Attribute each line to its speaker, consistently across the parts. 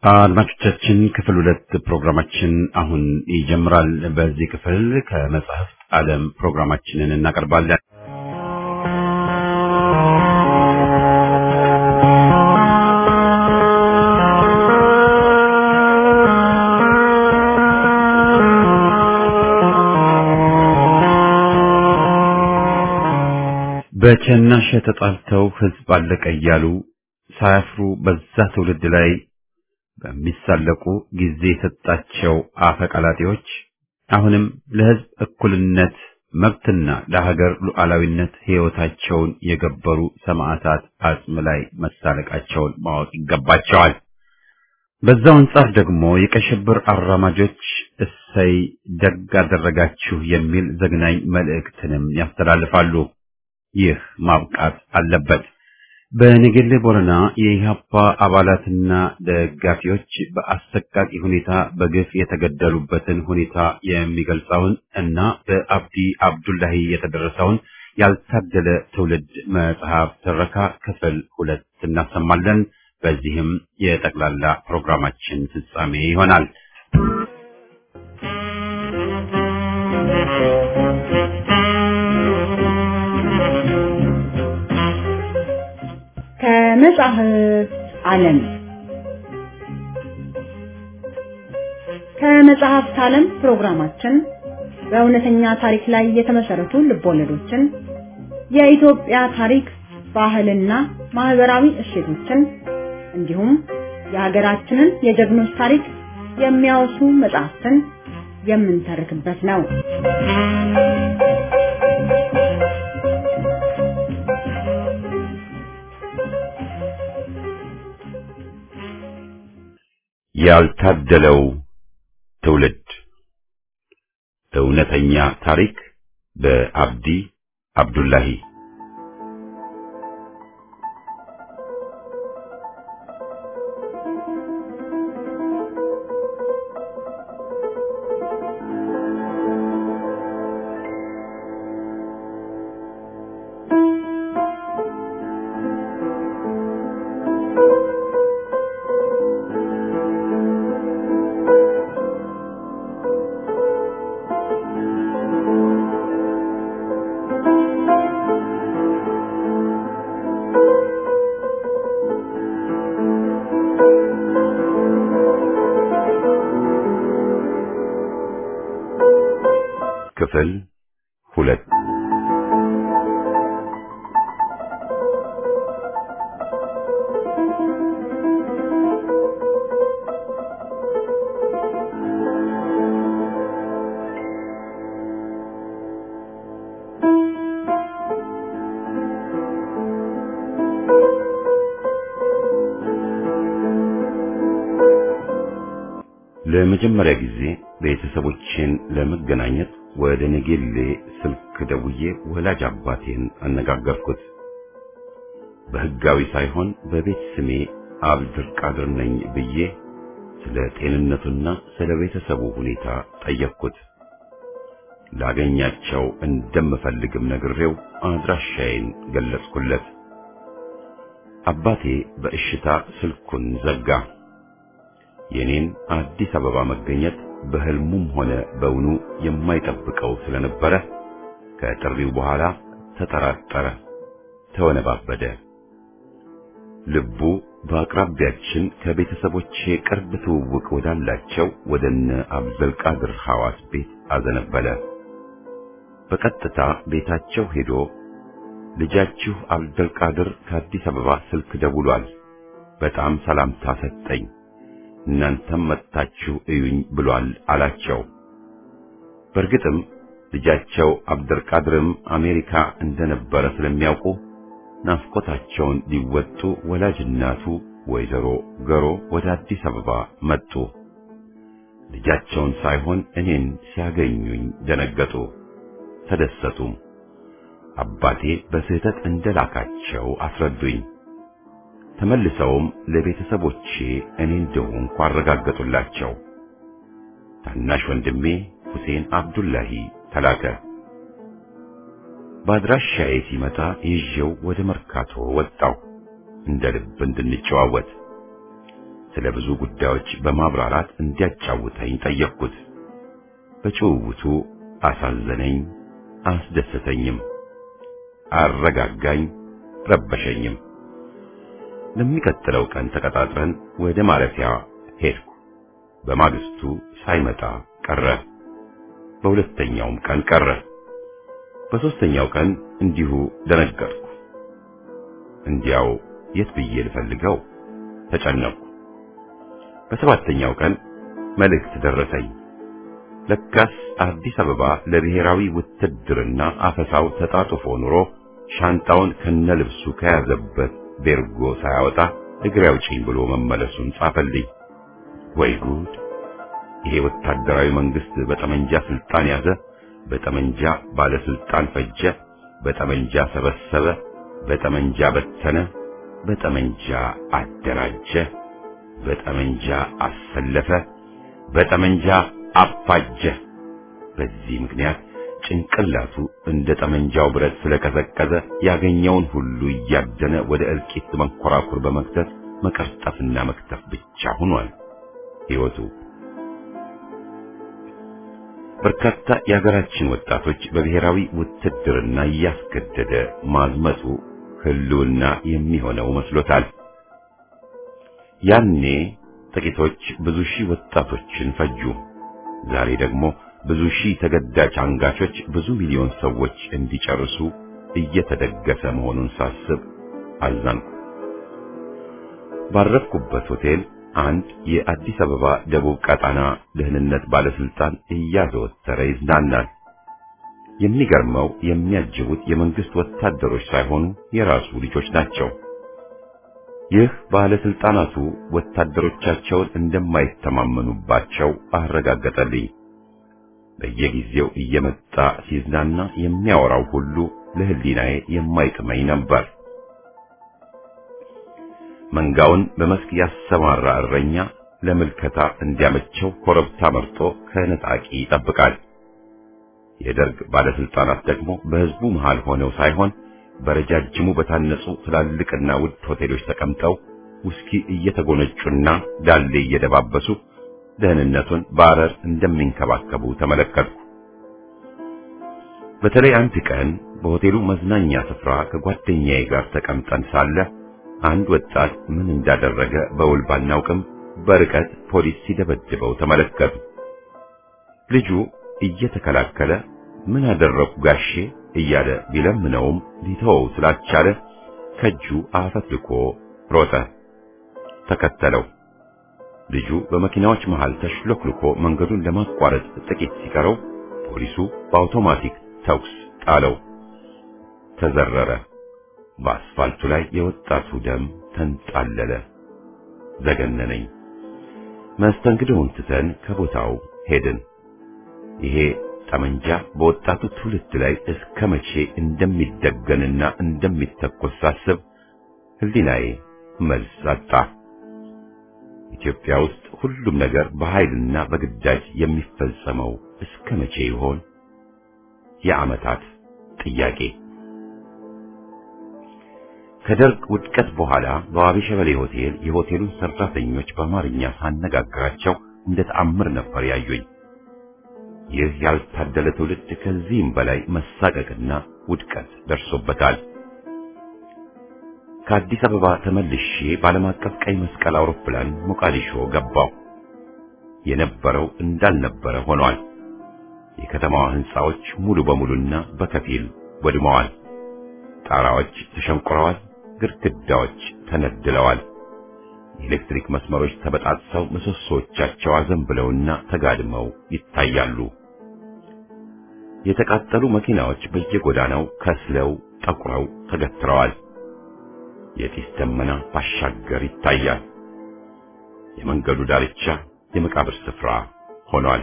Speaker 1: አድማጮቻችን ክፍል 2 ፕሮግራማችን አሁን ይጀምራል። በዚህ ክፍል ከመጽሐፍት ዓለም ፕሮግራማችንን እናቀርባለን። በቸናሸ ተጣልተው ሕዝብ አለቀ እያሉ ሳያፍሩ በዛ ትውልድ ላይ በሚሳለቁ ጊዜ የሰጣቸው አፈቀላጤዎች አሁንም ለሕዝብ እኩልነት መብትና ለሀገር ሉዓላዊነት ሕይወታቸውን የገበሩ ሰማዕታት አጽም ላይ መሳለቃቸውን ማወቅ ይገባቸዋል። በዛው አንጻር ደግሞ የቀይ ሽብር አራማጆች እሰይ ደግ አደረጋችሁ የሚል ዘግናኝ መልእክትንም ያስተላልፋሉ። ይህ ማብቃት አለበት። በነገሌ ቦረና የኢህአፓ አባላትና ደጋፊዎች በአሰቃቂ ሁኔታ በግፍ የተገደሉበትን ሁኔታ የሚገልጸውን እና በአብዲ አብዱላሂ የተደረሰውን ያልታደለ ትውልድ መጽሐፍ ትረካ ክፍል 2 እናሰማለን። በዚህም የጠቅላላ ፕሮግራማችን ፍጻሜ ይሆናል።
Speaker 2: ከመጽሐፍት ዓለም ከመጽሐፍት ዓለም ፕሮግራማችን በእውነተኛ ታሪክ ላይ የተመሰረቱ ልቦለዶችን፣ የኢትዮጵያ ታሪክ፣ ባህልና ማህበራዊ እሴቶችን እንዲሁም የሀገራችንን የጀግኖች ታሪክ የሚያወሱ መጽሐፍትን የምንተርክበት ነው።
Speaker 1: ያልታደለው ትውልድ እውነተኛ ታሪክ በአብዲ አብዱላሂ። ክፍል 2 ለመጀመሪያ ጊዜ ቤተሰቦቼን ለመገናኘት ወደ ነጌሌ ስልክ ደውዬ ወላጅ አባቴን አነጋገርኩት። በህጋዊ ሳይሆን በቤት ስሜ አብዱል ቃድር ነኝ ብዬ ስለ ጤንነቱና ስለ ቤተሰቡ ሁኔታ ጠየቅኩት። ላገኛቸው እንደምፈልግም ነግሬው አድራሻዬን ገለጽኩለት። አባቴ በእሽታ ስልኩን ዘጋ። የኔን አዲስ አበባ መገኘት በህልሙም ሆነ በውኑ የማይጠብቀው ስለነበረ ከጥሪው በኋላ ተጠራጠረ፣ ተወነባበደ። ልቡ በአቅራቢያችን ከቤተሰቦቼ ቅርብ ትውውቅ ወዳላቸው ወደነ አብዱል ቃድር ሐዋስ ቤት አዘነበለ። በቀጥታ ቤታቸው ሄዶ ልጃችሁ አብዱል ቃድር ከአዲስ አበባ ስልክ ደውሏል፣ በጣም ሰላምታ ሰጠኝ፣ እናንተም መጣችሁ እዩኝ ብሏል አላቸው። በርግጥም ልጃቸው አብዱል ቃድርም አሜሪካ እንደነበረ ስለሚያውቁ ናፍቆታቸውን ሊወጡ ወላጅ እናቱ ወይዘሮ ገሮ ወደ አዲስ አበባ መጡ። ልጃቸውን ሳይሆን እኔን ሲያገኙኝ ደነገጡ፣ ተደሰቱ። አባቴ በስህተት እንደላካቸው አስረዱኝ። ተመልሰውም ለቤተሰቦቼ እኔ እንደሆንኩ አረጋገጡላቸው። ታናሽ ወንድሜ ሁሴን አብዱላሂ ተላከ። በአድራሻዬ ሲመጣ ይዤው ወደ መርካቶ ወጣው እንደ ልብ እንድንጨዋወት። ስለ ብዙ ጉዳዮች በማብራራት እንዲያጫውተኝ ጠየቅኩት። በጭውውቱ አሳዘነኝ፣ አስደሰተኝም፣ አረጋጋኝ፣ ረበሸኝም። ለሚቀጥለው ቀን ተቀጣጥረን ወደ ማረፊያ ሄድኩ። በማግስቱ ሳይመጣ ቀረ። በሁለተኛውም ቀን ቀረ። በሶስተኛው ቀን እንዲሁ ደነገጥኩ። እንዲያው የት ብዬ ልፈልገው ተጨነቅኩ። በሰባተኛው ቀን መልእክት ደረሰኝ። ለካስ አዲስ አበባ ለብሔራዊ ውትድርና አፈሳው ተጣጥፎ ኑሮ ሻንጣውን ከነልብሱ ከያዘበት ቤርጎ ሳያወጣ እግሬ አውጪኝ ብሎ መመለሱን ጻፈልኝ። ወይ ጉድ! ይሄ ወታደራዊ መንግስት በጠመንጃ ስልጣን ያዘ፣ በጠመንጃ ባለስልጣን ፈጀ፣ በጠመንጃ ሰበሰበ፣ በጠመንጃ በተነ፣ በጠመንጃ አደራጀ፣ በጠመንጃ አሰለፈ፣ በጠመንጃ አፋጀ። በዚህ ምክንያት ጭንቅላቱ እንደ ጠመንጃው ብረት ስለቀዘቀዘ ያገኘውን ሁሉ እያደነ ወደ እልቂት መንኮራኩር በመክተት መቀርጠፍና መክተፍ ብቻ ሆኗል ሕይወቱ። በርካታ የሀገራችን ወጣቶች በብሔራዊ ውትድርና እያስገደደ ማዝመቱ ህልውና የሚሆነው መስሎታል። ያኔ ጥቂቶች ብዙ ሺህ ወጣቶችን ፈጁ። ዛሬ ደግሞ ብዙ ሺህ ተገዳጅ አንጋቾች ብዙ ሚሊዮን ሰዎች እንዲጨርሱ እየተደገሰ መሆኑን ሳስብ አዘንኩ። ባረፍኩበት ሆቴል አንድ የአዲስ አበባ ደቡብ ቀጣና ደህንነት ባለስልጣን እያዘወተረ ይዝናናል። የሚገርመው የሚያጅቡት የመንግስት ወታደሮች ሳይሆኑ የራሱ ልጆች ናቸው። ይህ ባለስልጣናቱ ወታደሮቻቸውን እንደማይተማመኑባቸው አረጋገጠልኝ። በየጊዜው እየመጣ ሲዝናና የሚያወራው ሁሉ ለህሊናዬ የማይጥመኝ ነበር። መንጋውን በመስክ ያሰማራ እረኛ ለምልከታ እንዲያመቸው ኮረብታ መርጦ ከነጣቂ ይጠብቃል። የደርግ ባለስልጣናት ደግሞ በህዝቡ መሃል ሆነው ሳይሆን በረጃጅሙ በታነጹ ትላልቅና ውድ ሆቴሎች ተቀምጠው ውስኪ እየተጎነጩና ዳሌ እየደባበሱ ደህንነቱን ባረር እንደሚንከባከቡ ተመለከትኩ። በተለይ አንድ ቀን በሆቴሉ መዝናኛ ስፍራ ከጓደኛዬ ጋር ተቀምጠን ሳለ አንድ ወጣት ምን እንዳደረገ በውል ባናውቅም በርቀት ፖሊስ ሲደበድበው ተመለከቱ። ልጁ እየተከላከለ ምን አደረኩ ጋሼ እያለ ቢለምነውም ሊተወው ስላልቻለ ከእጁ አፈትልኮ ሮጠ። ተከተለው። ልጁ በመኪናዎች መሃል ተሽሎክልኮ መንገዱን ለማቋረጥ ጥቂት ሲቀረው ፖሊሱ በአውቶማቲክ ተኩስ ጣለው። ተዘረረ። በአስፋልቱ ላይ የወጣቱ ደም ተንጣለለ። ዘገነነኝ። መስተንግዶውን ትተን ከቦታው ሄድን። ይሄ ጠመንጃ በወጣቱ ትውልድ ላይ እስከ መቼ እንደሚደገንና እንደሚተኮስ ሳስብ ህሊናዬ መልስ አጣ። ኢትዮጵያ ውስጥ ሁሉም ነገር በኃይልና በግዳጅ የሚፈጸመው እስከ መቼ ይሆን? የዓመታት ጥያቄ። ከደርግ ውድቀት በኋላ በዋቢ ሸበሌ ሆቴል የሆቴሉን ሰራተኞች በአማርኛ ሳነጋግራቸው እንደ ተአምር ነበር ያዩኝ። ይህ ያልታደለ ትውልድ ከዚህም በላይ መሳቀቅና ውድቀት ደርሶበታል። ከአዲስ አበባ ተመልሼ በዓለም አቀፍ ቀይ መስቀል አውሮፕላን ሞቃዲሾ ገባሁ። የነበረው እንዳልነበረ ሆኗል። የከተማዋ ህንጻዎች ሙሉ በሙሉና በከፊል ወድመዋል። ጣራዎች ተሸንቁረዋል። ግድግዳዎች ተነድለዋል። የኤሌክትሪክ መስመሮች ተበጣጥሰው ምሰሶቻቸው አዘንብለውና ተጋድመው ይታያሉ። የተቃጠሉ መኪናዎች በየጎዳናው ከስለው ጠቁረው ተገትረዋል። የጢስ ደመና ባሻገር ይታያል። የመንገዱ ዳርቻ የመቃብር ስፍራ ሆኗል።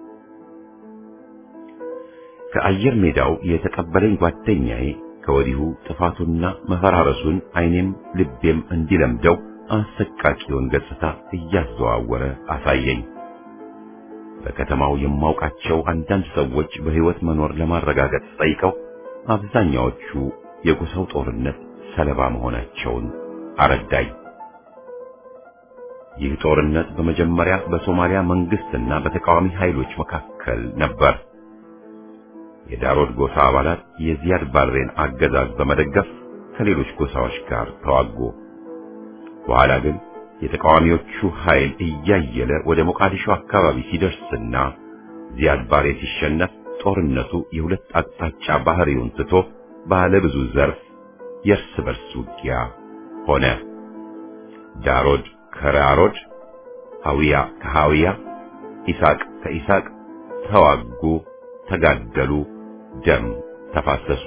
Speaker 1: ከአየር ሜዳው የተቀበለኝ ጓደኛዬ ከወዲሁ ጥፋቱና መፈራረሱን ዓይኔም ልቤም እንዲለምደው አሰቃቂውን ገጽታ እያዘዋወረ አሳየኝ። በከተማው የማውቃቸው አንዳንድ ሰዎች በሕይወት መኖር ለማረጋገጥ ጠይቀው አብዛኛዎቹ የጎሳው ጦርነት ሰለባ መሆናቸውን አረዳኝ። ይህ ጦርነት በመጀመሪያ በሶማሊያ መንግስትና በተቃዋሚ ኃይሎች መካከል ነበር። የዳሮድ ጎሳ አባላት የዚያድ ባሬን አገዛዝ በመደገፍ ከሌሎች ጎሳዎች ጋር ተዋጉ። በኋላ ግን የተቃዋሚዎቹ ኃይል እያየለ ወደ ሞቃዲሾ አካባቢ ሲደርስና ዚያድ ባሬ ሲሸነፍ ጦርነቱ የሁለት አቅጣጫ ባህሪውን ትቶ ባለ ብዙ ዘርፍ የእርስ በርስ ውጊያ ሆነ። ዳሮድ ከዳሮድ፣ ሐዊያ ከሐዊያ፣ ኢሳቅ ከኢሳቅ ተዋጉ፣ ተጋደሉ፣ ደም ተፋሰሱ።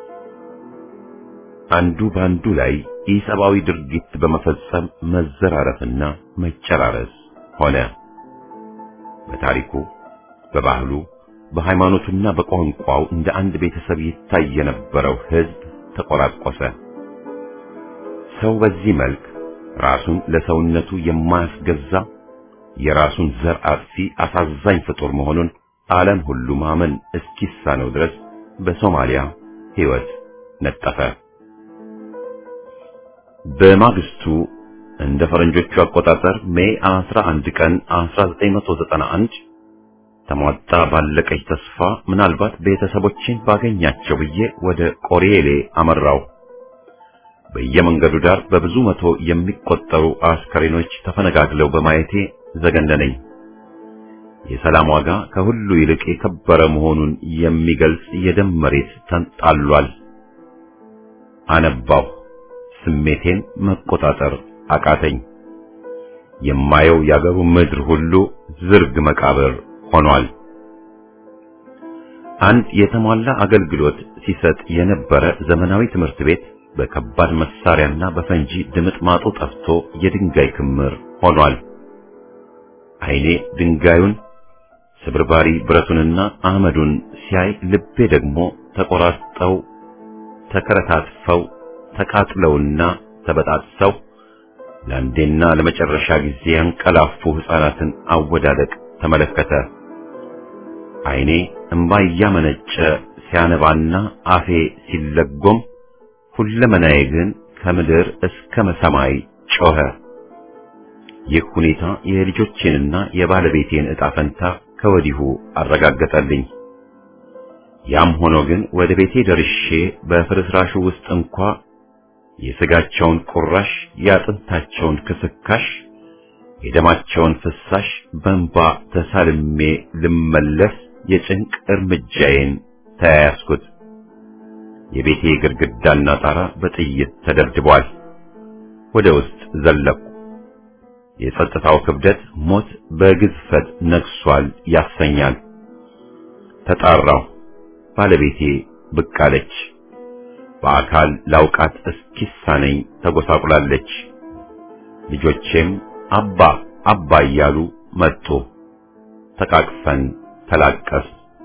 Speaker 1: አንዱ ባንዱ ላይ ኢሰብአዊ ድርጊት በመፈጸም መዘራረፍና መጨራረስ ሆነ። በታሪኩ፣ በባህሉ፣ በሃይማኖቱና በቋንቋው እንደ አንድ ቤተሰብ ይታይ የነበረው ሕዝብ ተቆራቆሰ። ሰው በዚህ መልክ ራሱን ለሰውነቱ የማያስገዛ የራሱን ዘር አጥፊ አሳዛኝ ፍጡር መሆኑን ዓለም ሁሉ ማመን እስኪሳነው ድረስ በሶማሊያ ሕይወት ነጠፈ። በማግስቱ እንደ ፈረንጆቹ አቆጣጠር ሜይ 11 ቀን 1991 ተሟጣ ባለቀች ተስፋ ምናልባት ቤተሰቦችን ባገኛቸው ብዬ ወደ ቆሪኤሌ አመራው። በየመንገዱ ዳር በብዙ መቶ የሚቆጠሩ አስከሬኖች ተፈነጋግለው በማየቴ ዘገነነኝ። የሰላም ዋጋ ከሁሉ ይልቅ የከበረ መሆኑን የሚገልጽ የደም መሬት ተንጣሏል። አነባው። ስሜቴን መቆጣጠር አቃተኝ። የማየው ያገሩ ምድር ሁሉ ዝርግ መቃብር ሆኗል። አንድ የተሟላ አገልግሎት ሲሰጥ የነበረ ዘመናዊ ትምህርት ቤት በከባድ መሳሪያና በፈንጂ ድምጥማጡ ጠፍቶ የድንጋይ ክምር ሆኗል። ዓይኔ ድንጋዩን፣ ስብርባሪ ብረቱንና አመዱን ሲያይ ልቤ ደግሞ ተቆራርጠው፣ ተከረታትፈው፣ ተቃጥለውና ተበጣጥሰው ለአንዴና ለመጨረሻ ጊዜ ያንቀላፉ ሕፃናትን አወዳደቅ ተመለከተ። ዓይኔ እንባ እያመነጨ ሲያነባና አፌ ሲለጎም፣ ሁለመናዬ ግን ከምድር እስከ ሰማይ ጮኸ። ይህ ሁኔታ የልጆቼንና የባለቤቴን ዕጣ ፈንታ ከወዲሁ አረጋገጠልኝ። ያም ሆኖ ግን ወደ ቤቴ ደርሼ በፍርስራሹ ውስጥ እንኳ የሥጋቸውን ቁራሽ፣ የአጥንታቸውን ክስካሽ፣ የደማቸውን ፍሳሽ በእንባ ተሳልሜ ልመለስ የጭንቅ እርምጃዬን ተያያዝኩት። የቤቴ ግድግዳና ጣራ በጥይት ተደብድቧል። ወደ ውስጥ ዘለቅኩ። የጸጥታው ክብደት ሞት በግዝፈት ነግሷል ያሰኛል። ተጣራሁ። ባለቤቴ ብቅ አለች። በአካል ላውቃት እስኪሳነኝ ተጎሳቁላለች። ልጆቼም አባ አባ እያሉ መጡ። ተቃቅፈን ተላቀስ።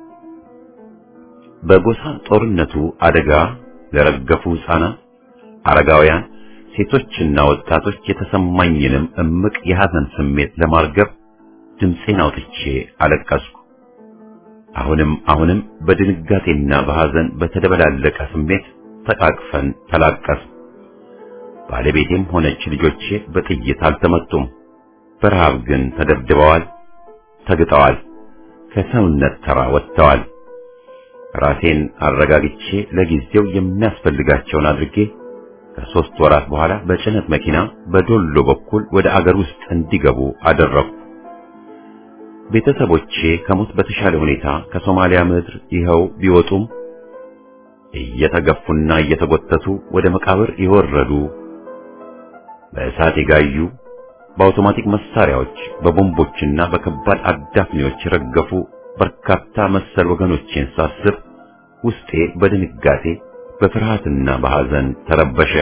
Speaker 1: በጎሳ ጦርነቱ አደጋ ለረገፉ ሕፃናት፣ አረጋውያን፣ ሴቶችና ወጣቶች የተሰማኝንም እምቅ የሐዘን ስሜት ለማርገብ ድምፄን አውጥቼ አለቀስኩ። አሁንም በድንጋጤና በሐዘን በተደበላለቀ ስሜት ተቃቅፈን ተላቀስ። ባለቤቴም ሆነች ልጆቼ በጥይት አልተመቱም። በረሃብ ግን ተደብድበዋል፣ ተግጠዋል፣ ከሰውነት ተራ ወጥተዋል። ራሴን አረጋግቼ ለጊዜው የሚያስፈልጋቸውን አድርጌ ከ3 ወራት በኋላ በጭነት መኪና በዶሎ በኩል ወደ አገር ውስጥ እንዲገቡ አደረኩ። ቤተሰቦቼ ከሞት በተሻለ ሁኔታ ከሶማሊያ ምድር ይኸው ቢወጡም እየተገፉና እየተጎተቱ ወደ መቃብር የወረዱ፣ በእሳት የጋዩ፣ በአውቶማቲክ መሳሪያዎች፣ በቦምቦችና በከባድ አዳፍኔዎች የረገፉ በርካታ መሰል ወገኖቼን ሳስብ ውስጤ በድንጋጤ በፍርሃትና በሐዘን ተረበሸ።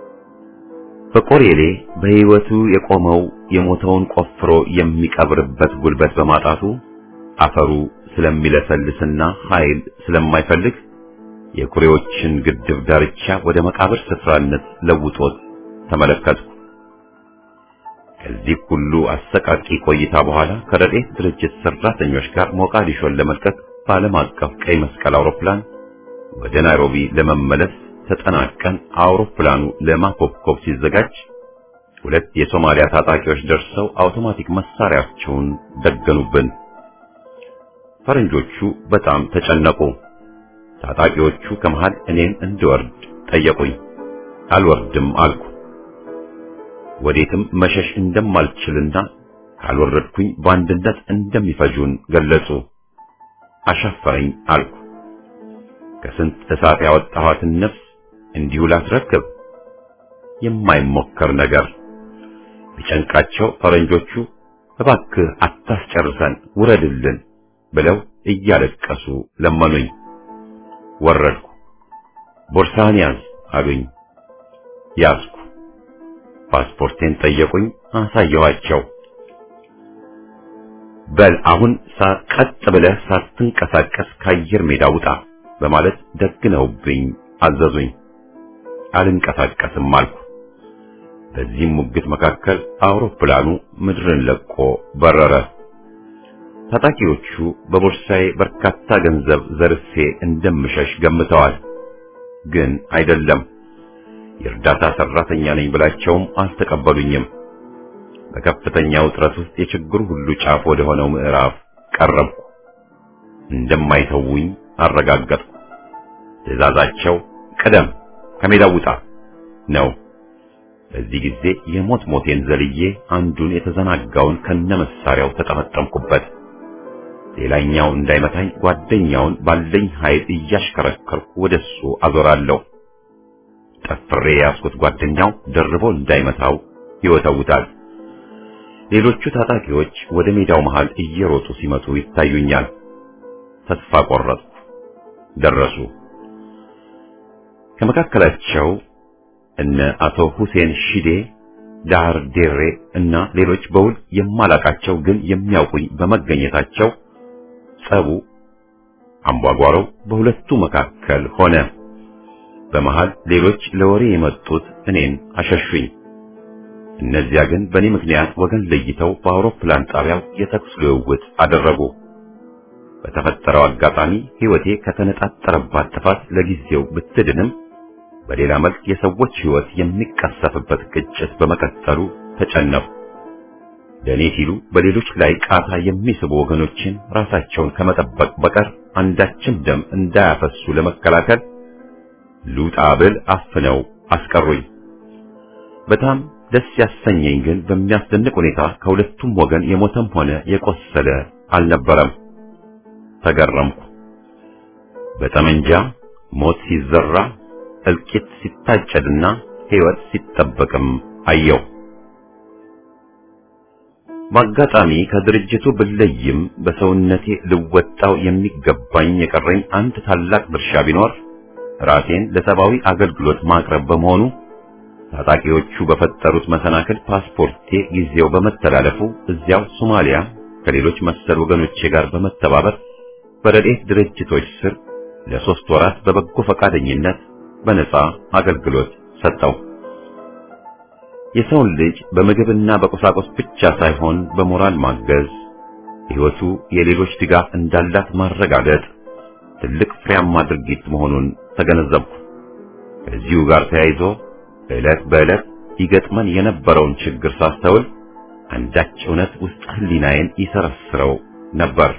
Speaker 1: በቆሬሌ በሕይወቱ የቆመው የሞተውን ቆፍሮ የሚቀብርበት ጉልበት በማጣቱ አፈሩ ስለሚለሰልስና ኃይል ስለማይፈልግ የኩሬዎችን ግድብ ዳርቻ ወደ መቃብር ስፍራነት ለውጦት ተመለከትኩ። ከዚህ ሁሉ አሰቃቂ ቆይታ በኋላ ከረድኤት ድርጅት ሰራተኞች ጋር ሞቃዲሾን ለመልቀቅ በዓለም አቀፍ ቀይ መስቀል አውሮፕላን ወደ ናይሮቢ ለመመለስ ተጠናቀን አውሮፕላኑ ለማኮብኮብ ሲዘጋጅ ሁለት የሶማሊያ ታጣቂዎች ደርሰው አውቶማቲክ መሳሪያቸውን ደገኑብን። ፈረንጆቹ በጣም ተጨነቁ። ታጣቂዎቹ ከመሃል እኔን እንድወርድ ጠየቁኝ። አልወርድም አልኩ። ወዴትም መሸሽ እንደማልችልና ካልወረድኩኝ በአንድነት እንደሚፈጁን ገለጹ። አሻፈረኝ አልኩ። ከስንት እሳት ያወጣኋትን ነፍስ እንዲሁ ላስረክብ? የማይሞከር ነገር። ቢጨንቃቸው ፈረንጆቹ እባክህ አታስጨርሰን፣ ውረድልን ብለው እያለቀሱ ለመኑኝ። ወረድኩ። ቦርሳህን ያዝ አሉኝ። ያዝኩ። ፓስፖርቴን ጠየቁኝ። አሳየኋቸው። በል አሁን ቀጥ ብለህ ሳትንቀሳቀስ ከአየር ሜዳ ውጣ በማለት ደግነውብኝ አዘዙኝ። አልንቀሳቀስም አልኩ። በዚህም ሙግት መካከል አውሮፕላኑ ምድርን ለቆ በረረ። ታጣቂዎቹ በቦርሳዬ በርካታ ገንዘብ ዘርፌ እንደምሸሽ ገምተዋል። ግን አይደለም። የእርዳታ ሰራተኛ ነኝ ብላቸውም አልተቀበሉኝም። በከፍተኛ ውጥረት ውስጥ የችግሩ ሁሉ ጫፍ ወደ ሆነው ምዕራፍ ቀረብኩ። እንደማይተውኝ አረጋገጥኩ። ትዕዛዛቸው ቅደም፣ ከሜዳው ውጣ ነው። በዚህ ጊዜ የሞት ሞቴን ዘልዬ አንዱን የተዘናጋውን ከነመሳሪያው ተጠመጠምኩበት። ሌላኛው እንዳይመታኝ ጓደኛውን ባለኝ ኃይል እያሽከረከርኩ ወደሱ አዞራለሁ። ጠፍሬ ያስኩት ጓደኛው ደርቦ እንዳይመታው ይወተውታል። ሌሎቹ ታጣቂዎች ወደ ሜዳው መሃል እየሮጡ ሲመጡ ይታዩኛል። ተስፋ ቆረጥኩ። ደረሱ። ከመካከላቸው እነ አቶ ሁሴን ሺዴ፣ ዳር ዴሬ እና ሌሎች በውል የማላቃቸው ግን የሚያውቁኝ በመገኘታቸው ጸቡ አምቧጓሮው በሁለቱ መካከል ሆነ። በመሃል ሌሎች ለወሬ የመጡት እኔን አሸሹኝ። እነዚያ ግን በእኔ ምክንያት ወገን ለይተው በአውሮፕላን ጣቢያው የተኩስ ልውውጥ አደረጉ። በተፈጠረው አጋጣሚ ሕይወቴ ከተነጣጠረባት ጥፋት ለጊዜው ብትድንም በሌላ መልክ የሰዎች ሕይወት የሚቀሰፍበት ግጭት በመቀጠሉ ተጨነቁ። ለእኔ ሲሉ በሌሎች ላይ ቃታ የሚስቡ ወገኖችን ራሳቸውን ከመጠበቅ በቀር አንዳችም ደም እንዳያፈሱ ለመከላከል ሉጣ ብል አፍነው አስቀሩኝ። በጣም ደስ ያሰኘኝ ግን በሚያስደንቅ ሁኔታ ከሁለቱም ወገን የሞተም ሆነ የቆሰለ አልነበረም። ተገረምኩ። በጠመንጃ ሞት ሲዘራ እልቂት ሲታጨድና ሕይወት ሲጠበቅም አየው። በአጋጣሚ ከድርጅቱ ብለይም በሰውነቴ ልወጣው የሚገባኝ የቀረኝ አንድ ታላቅ ድርሻ ቢኖር ራሴን ለሰብአዊ አገልግሎት ማቅረብ በመሆኑ ታጣቂዎቹ በፈጠሩት መሰናክል ፓስፖርቴ ጊዜው በመተላለፉ እዚያው ሶማሊያ ከሌሎች መሰል ወገኖቼ ጋር በመተባበር በረድኤት ድርጅቶች ስር ለ3 ወራት በበጎ ፈቃደኝነት በነፃ አገልግሎት ሰጠው። የሰውን ልጅ በምግብና በቁሳቁስ ብቻ ሳይሆን በሞራል ማገዝ፣ ሕይወቱ የሌሎች ድጋፍ እንዳላት ማረጋገጥ ትልቅ ፍሬያማ ድርጊት መሆኑን ተገነዘብኩ። ከዚሁ ጋር ተያይዞ ዕለት በዕለት ይገጥመን የነበረውን ችግር ሳስተውል አንዳች እውነት ውስጥ ህሊናዬን ይሰረስረው ነበር።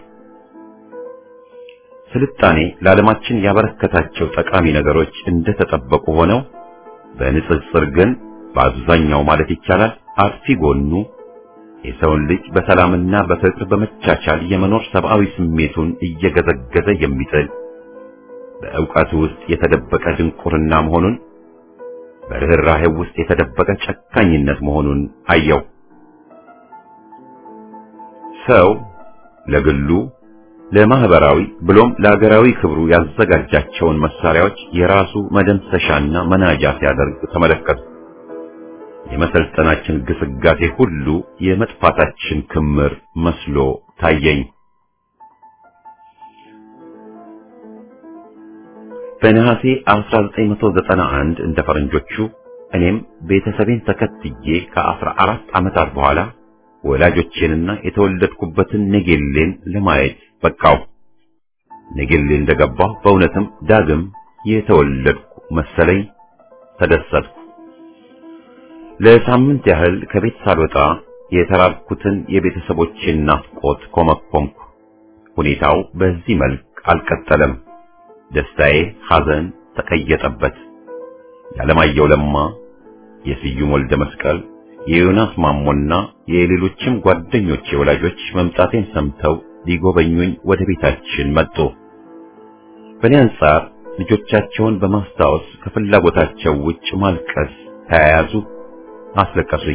Speaker 1: ስልጣኔ ለዓለማችን ያበረከታቸው ጠቃሚ ነገሮች እንደተጠበቁ ሆነው በንጽጽር ግን በአብዛኛው ማለት ይቻላል አጥፊ ጎኑ የሰውን ልጅ በሰላምና በፍቅር በመቻቻል የመኖር ሰብአዊ ስሜቱን እየገዘገዘ የሚጥል በእውቀቱ ውስጥ የተደበቀ ድንቁርና መሆኑን፣ በርህራሄው ውስጥ የተደበቀ ጨካኝነት መሆኑን አየው። ሰው ለግሉ ለማህበራዊ ብሎም ለሀገራዊ ክብሩ ያዘጋጃቸውን መሳሪያዎች የራሱ መደምሰሻና መናጃ ሲያደርግ ተመለከቱ። የመሰልጠናችን ግስጋሴ ሁሉ የመጥፋታችን ክምር መስሎ ታየኝ። በነሐሴ 1991 እንደ ፈረንጆቹ እኔም ቤተሰቤን ተከትዬ ከ14 ዓመታት በኋላ ወላጆቼንና የተወለድኩበትን ኔጌሌን ለማየት በቃው። ኔጌሌ እንደገባሁ በእውነትም ዳግም የተወለድኩ መሰለኝ። ተደሰትኩ። ለሳምንት ያህል ከቤት ሳልወጣ የተራብኩትን የቤተሰቦቼን ናፍቆት ኮመኮምኩ። ሁኔታው በዚህ መልክ አልቀጠለም። ደስታዬ ሐዘን ተቀየጠበት። የዓለማየሁ ለማ፣ የስዩም ወልደ መስቀል፣ የዮናስ ማሞና የሌሎችም ጓደኞቼ ወላጆች መምጣቴን ሰምተው ሊጎበኙኝ ወደ ቤታችን መጡ። በእኔ አንጻር ልጆቻቸውን በማስታወስ ከፍላጎታቸው ውጭ ማልቀስ ተያያዙ፣ አስለቀሱኝ።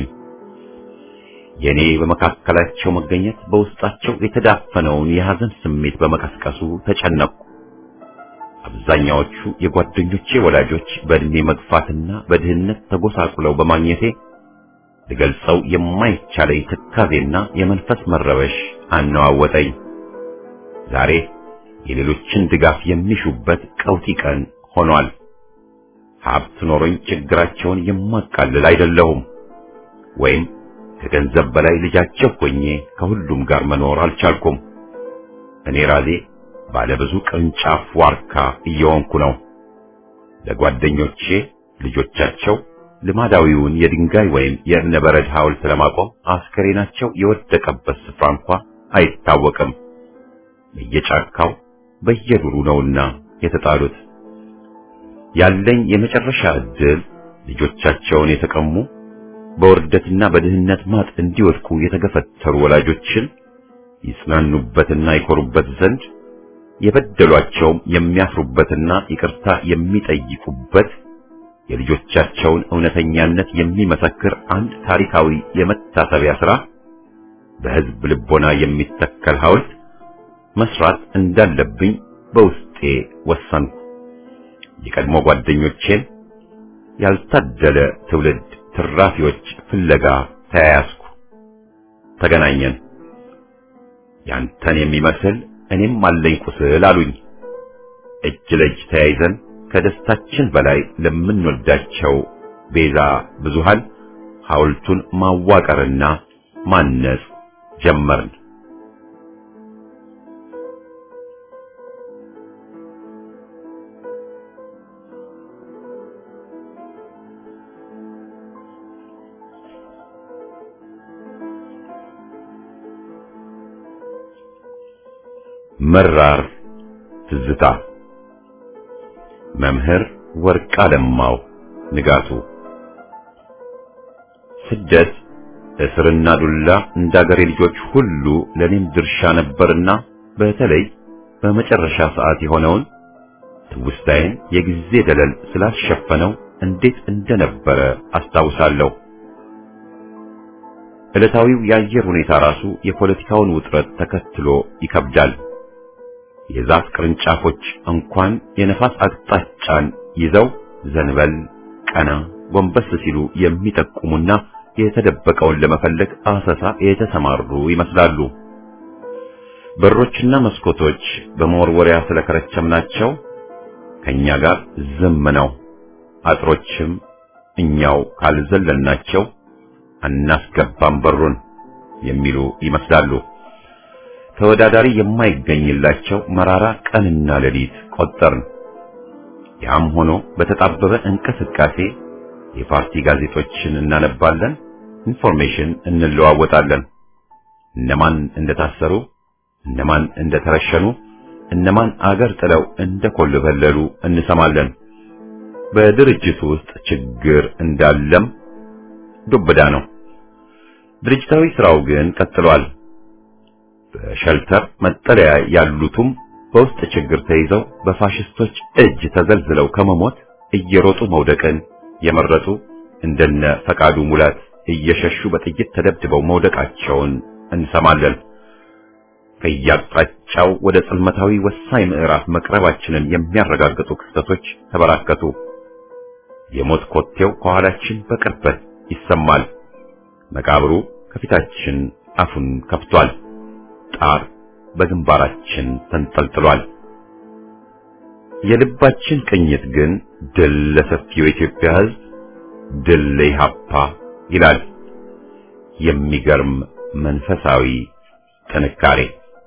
Speaker 1: የኔ በመካከላቸው መገኘት በውስጣቸው የተዳፈነውን የሐዘን ስሜት በመቀስቀሱ ተጨነቁ። አብዛኛዎቹ የጓደኞቼ ወላጆች በእድሜ መግፋትና በድህነት ተጎሳቁለው በማግኘቴ ልገልጸው የማይቻለኝ ትካዜና የመንፈስ መረበሽ አነዋወጠኝ። ዛሬ የሌሎችን ድጋፍ የሚሹበት ቀውጢ ቀን ሆኗል። ሀብት ኖሮኝ ችግራቸውን የማቃልል አይደለሁም፣ ወይም ከገንዘብ በላይ ልጃቸው ሆኜ ከሁሉም ጋር መኖር አልቻልኩም። እኔ ራሴ ባለ ብዙ ቅርንጫፍ ዋርካ እየሆንኩ ነው። ለጓደኞቼ ልጆቻቸው ልማዳዊውን የድንጋይ ወይም የእብነ በረድ ሐውልት ለማቆም አስከሬናቸው የወደቀበት ስፍራ እንኳ አይታወቅም። በየጫካው በየዱሩ ነውና የተጣሉት። ያለኝ የመጨረሻ ዕድል ልጆቻቸውን የተቀሙ በውርደትና በድህነት ማጥ እንዲወድቁ የተገፈተሩ ወላጆችን ይጽናኑበትና ይኮሩበት ዘንድ የበደሏቸውም የሚያፍሩበትና ይቅርታ የሚጠይቁበት የልጆቻቸውን እውነተኛነት የሚመሰክር አንድ ታሪካዊ የመታሰቢያ ሥራ በሕዝብ ልቦና የሚተከል ሐውልት መስራት እንዳለብኝ በውስጤ ወሰንኩ። የቀድሞ ጓደኞቼን ያልታደለ ትውልድ ትራፊዎች ፍለጋ ተያያዝኩ። ተገናኘን። ያንተን የሚመስል እኔም አለኝ ቁስል አሉኝ። እጅ ለእጅ ተያይዘን ከደስታችን በላይ ለምንወዳቸው ቤዛ ብዙሃን ሐውልቱን ማዋቀርና ማነጽ ጀመርን። መራር ትዝታ። መምህር ወርቅአለማው ንጋቱ። ስደት፣ እስርና ዱላ እንዳገሬ ልጆች ሁሉ ለኔም ድርሻ ነበርና በተለይ በመጨረሻ ሰዓት የሆነውን ትውስታዬን የጊዜ ደለል ስላልሸፈነው እንዴት እንደነበረ አስታውሳለሁ። ዕለታዊው የአየር ሁኔታ ራሱ የፖለቲካውን ውጥረት ተከትሎ ይከብዳል። የዛፍ ቅርንጫፎች እንኳን የነፋስ አቅጣጫን ይዘው ዘንበል ቀና ጎንበስ ሲሉ የሚጠቁሙና የተደበቀውን ለመፈለግ አሰሳ የተሰማሩ ይመስላሉ። በሮችና መስኮቶች በመወርወሪያ ስለከረቸምናቸው ከኛ ጋር ዝም ነው። አጥሮችም እኛው ካልዘለልናቸው አናስገባም በሩን የሚሉ ይመስላሉ። ተወዳዳሪ የማይገኝላቸው መራራ ቀንና ሌሊት ቆጠርን። ያም ሆኖ በተጣበበ እንቅስቃሴ የፓርቲ ጋዜጦችን እናነባለን፣ ኢንፎርሜሽን እንለዋወጣለን። እነማን እንደታሰሩ፣ እነማን እንደተረሸኑ፣ እነማን አገር ጥለው እንደኮለበለሉ እንሰማለን። በድርጅቱ ውስጥ ችግር እንዳለም ዱብዳ ነው። ድርጅታዊ ስራው ግን ቀጥሏል። በሸልተር መጠለያ ያሉትም በውስጥ ችግር ተይዘው በፋሽስቶች እጅ ተዘልዝለው ከመሞት እየሮጡ መውደቅን የመረጡ እንደነ ፈቃዱ ሙላት እየሸሹ በጥይት ተደብድበው መውደቃቸውን እንሰማለን። ከያቅጣጫው ወደ ጽልመታዊ ወሳኝ ምዕራፍ መቅረባችንን የሚያረጋግጡ ክስተቶች ተበራከቱ። የሞት ኮቴው ከኋላችን በቅርበት ይሰማል። መቃብሩ ከፊታችን አፉን ከፍቷል። ጣር በግንባራችን ተንጠልጥሏል። የልባችን ቅኝት ግን ድል ለሰፊው የኢትዮጵያ ሕዝብ፣ ድል ለኢህአፓ ይላል። የሚገርም መንፈሳዊ ጥንካሬ።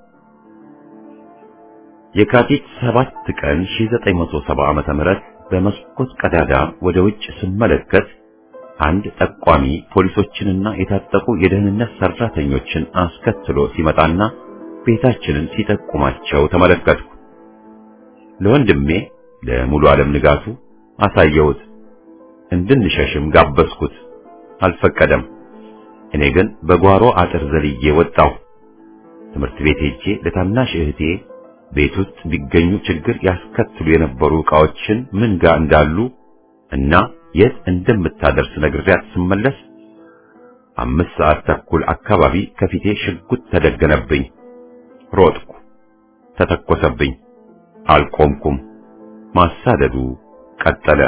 Speaker 1: የካቲት 7 ቀን 1970 ዓመተ ምህረት በመስኮት ቀዳዳ ወደ ውጭ ስመለከት አንድ ጠቋሚ ፖሊሶችንና የታጠቁ የደህንነት ሰራተኞችን አስከትሎ ሲመጣና ቤታችንን ሲጠቁማቸው ተመለከትኩ። ለወንድሜ ለሙሉ ዓለም ንጋቱ አሳየሁት። እንድንሸሽም ጋበዝኩት። አልፈቀደም። እኔ ግን በጓሮ አጥር ዘልዬ ወጣሁ። ትምህርት ቤት ሄጄ ለታናሽ እህቴ ቤት ውስጥ ቢገኙ ችግር ያስከትሉ የነበሩ ዕቃዎችን ምን ጋር እንዳሉ እና የት እንደምታደርስ ነግሬያት ስመለስ 5 ሰዓት ተኩል አካባቢ ከፊቴ ሽጉጥ ተደገነብኝ። ሮጥኩ። ተተኮሰብኝ። አልቆምኩም። ማሳደዱ ቀጠለ።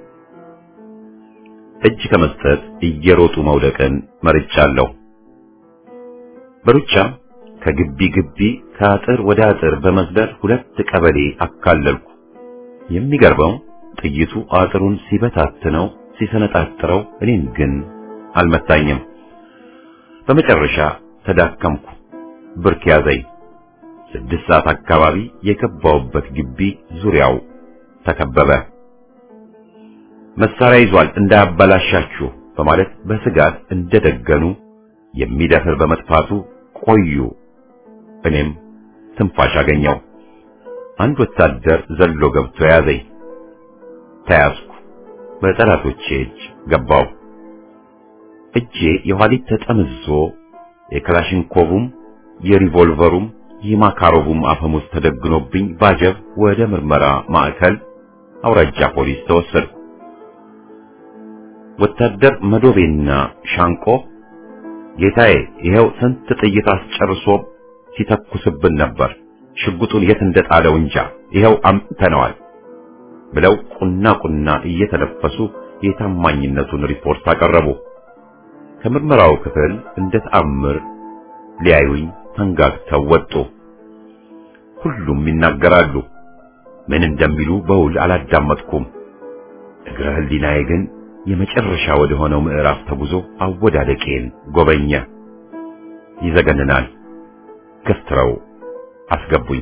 Speaker 1: እጅ ከመስጠት እየሮጡ መውደቅን መርጫለሁ። በሩጫ ከግቢ ግቢ ከአጥር ወደ አጥር በመዝለል 2 ቀበሌ አካለልኩ። የሚገርመው ጥይቱ አጥሩን ሲበታትነው ሲሰነጣጥረው እኔን ግን አልመታኝም። በመጨረሻ ተዳከምኩ። ብርክ ያዘኝ። 6 ሰዓት አካባቢ የገባውበት ግቢ ዙሪያው ተከበበ። መሳሪያ ይዟል እንዳያበላሻችሁ በማለት በስጋት እንደደገኑ የሚደፍር በመጥፋቱ ቆዩ። እኔም ትንፋሽ አገኘው። አንድ ወታደር ዘሎ ገብቶ ያዘኝ። ተያዝኩ። በጠላቶቼ እጅ ገባው። እጄ የኋሊት ተጠምዞ የክላሽንኮቭም የሪቮልቨሩም የማካሮቭም አፈሙዝ ተደግኖብኝ ባጀብ ወደ ምርመራ ማዕከል አውራጃ ፖሊስ ተወሰድኩ። ወታደር መዶቤና ሻንቆ ጌታዬ ይሄው ስንት ጥይት አስጨርሶ ሲተኩስብን ነበር፣ ሽጉጡን የት እንደጣለው እንጃ፣ ይሄው አምጥተነዋል ብለው ቁና እየተነፈሱ የታማኝነቱን ሪፖርት አቀረቡ። ከምርመራው ክፍል እንደ ተአምር ሊያዩኝ ተንጋግተው ወጡ። ሁሉም ይናገራሉ። ምን እንደሚሉ በውል አላዳመጥኩም። እግረ ህሊናዬ ግን የመጨረሻ ወደ ሆነው ምዕራፍ ተጉዞ አወዳደቄን ጎበኘ። ይዘገንናል። ገፍትረው አስገቡኝ።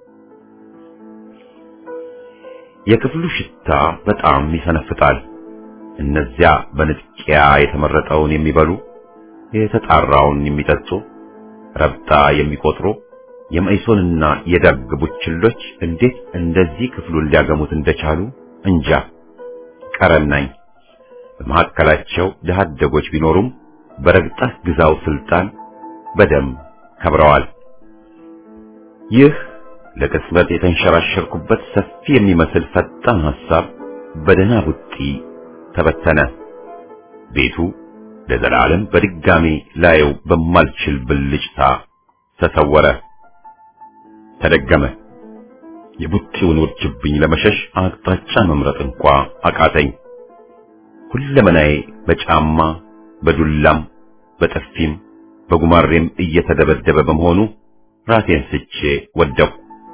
Speaker 1: የክፍሉ ሽታ በጣም ይሰነፍጣል። እነዚያ በንጥቂያ የተመረጠውን የሚበሉ፣ የተጣራውን የሚጠጡ፣ ረብጣ የሚቆጥሩ የመይሶንና የደግ ቡችሎች እንዴት እንደዚህ ክፍሉን ሊያገሙት እንደቻሉ እንጃ። ቀረናኝ። በመካከላቸው ድሃ አደጎች ቢኖሩም በረግጠህ ግዛው ስልጣን በደም ከብረዋል። ይህ ለቅጽበት የተንሸራሸርኩበት ሰፊ የሚመስል ፈጣን ሐሳብ በደህና ቡጢ ተበተነ። ቤቱ ለዘላለም በድጋሚ ላየው በማልችል ብልጭታ ተሰወረ። ተደገመ። የቡጢውን ውርጅብኝ ለመሸሽ አቅጣጫ መምረጥ እንኳ አቃተኝ። ሁለመናዬ በጫማ በዱላም በጥፊም በጉማሬም እየተደበደበ በመሆኑ ራሴን ስቼ ወደቅሁ።